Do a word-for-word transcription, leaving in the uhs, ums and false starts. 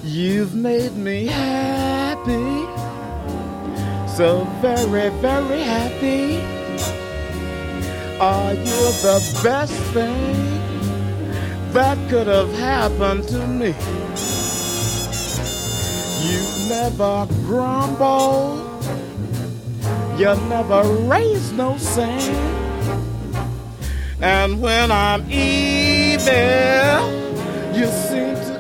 You've made me happy, so very, very happy. Are you the best thing that could have happened to me? You never grumble, you never raise no sand. And when I'm evil, you seem to